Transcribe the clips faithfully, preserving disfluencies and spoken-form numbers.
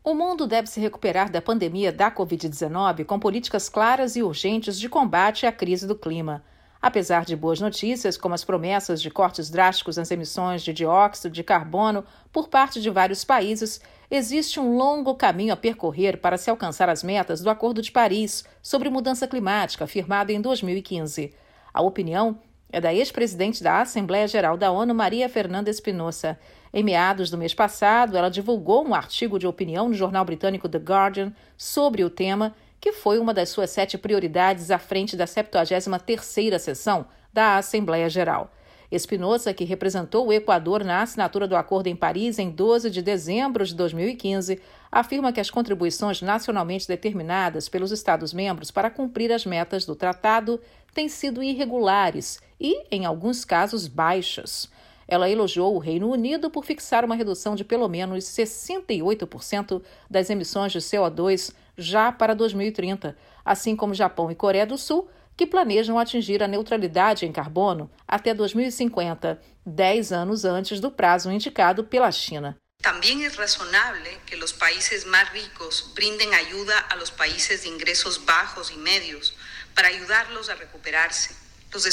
O mundo deve se recuperar da pandemia da covid dezenove com políticas claras e urgentes de combate à crise do clima. Apesar de boas notícias, como as promessas de cortes drásticos nas emissões de dióxido de carbono por parte de vários países, existe um longo caminho a percorrer para se alcançar as metas do Acordo de Paris sobre mudança climática, firmado em dois mil e quinze. A opinião é da ex-presidente da Assembleia Geral da ONU, Maria Fernanda Espinosa. Em meados do mês passado, ela divulgou um artigo de opinião no jornal britânico The Guardian sobre o tema, que foi uma das suas sete prioridades à frente da septuagésima terceira sessão da Assembleia Geral. Espinosa, que representou o Equador na assinatura do acordo em Paris em doze de dezembro de dois mil e quinze, afirma que as contribuições nacionalmente determinadas pelos Estados-membros para cumprir as metas do tratado têm sido irregulares e, em alguns casos, baixas. Ela elogiou o Reino Unido por fixar uma redução de pelo menos sessenta e oito por cento das emissões de C O dois já para dois mil e trinta, assim como Japão e Coreia do Sul, que planejam atingir a neutralidade em carbono até dois mil e cinquenta, dez anos antes do prazo indicado pela China. Também é razonável que os países mais ricos brindem ajuda a los países de ingressos baixos e médios para ajudá-los a recuperar-se.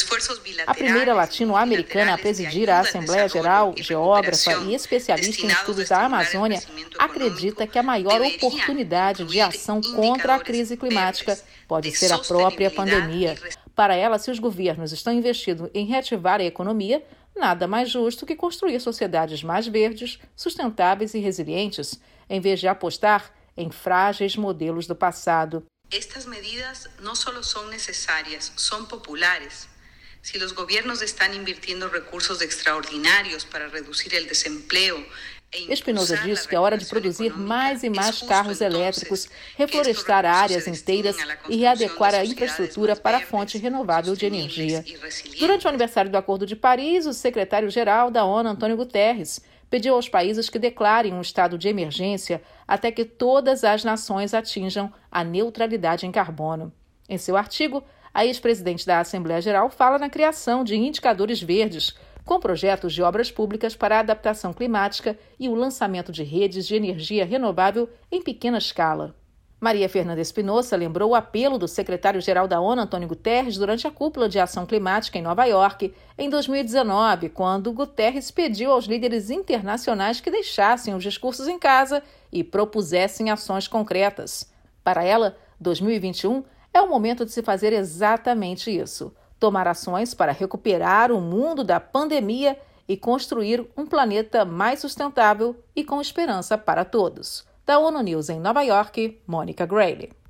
A primeira latino-americana a presidir a Assembleia Geral, geógrafa e especialista em estudos da Amazônia, acredita que a maior oportunidade de ação contra a crise climática pode ser a própria pandemia. Para ela, se os governos estão investindo em reativar a economia, nada mais justo que construir sociedades mais verdes, sustentáveis e resilientes, em vez de apostar em frágeis modelos do passado. Estas medidas não só são necessárias, são populares. Se os governos estão invirtiendo recursos extraordinários para reduzir o desemprego. Espinosa diz que é hora de produzir mais e mais carros elétricos, reflorestar áreas inteiras e readequar a infraestrutura para a fonte renovável de energia. Durante o aniversário do Acordo de Paris, o secretário-geral da ONU, Antônio Guterres, pediu aos países que declarem um estado de emergência até que todas as nações atinjam a neutralidade em carbono. Em seu artigo, a ex-presidente da Assembleia Geral fala na criação de indicadores verdes, com projetos de obras públicas para a adaptação climática e o lançamento de redes de energia renovável em pequena escala. Maria Fernanda Espinosa lembrou o apelo do secretário-geral da ONU, Antônio Guterres, durante a Cúpula de Ação Climática em Nova York, em dois mil e dezenove, quando Guterres pediu aos líderes internacionais que deixassem os discursos em casa e propusessem ações concretas. Para ela, dois mil e vinte e um é o momento de se fazer exatamente isso: tomar ações para recuperar o mundo da pandemia e construir um planeta mais sustentável e com esperança para todos. Da ONU News em Nova York, Mônica Grayle.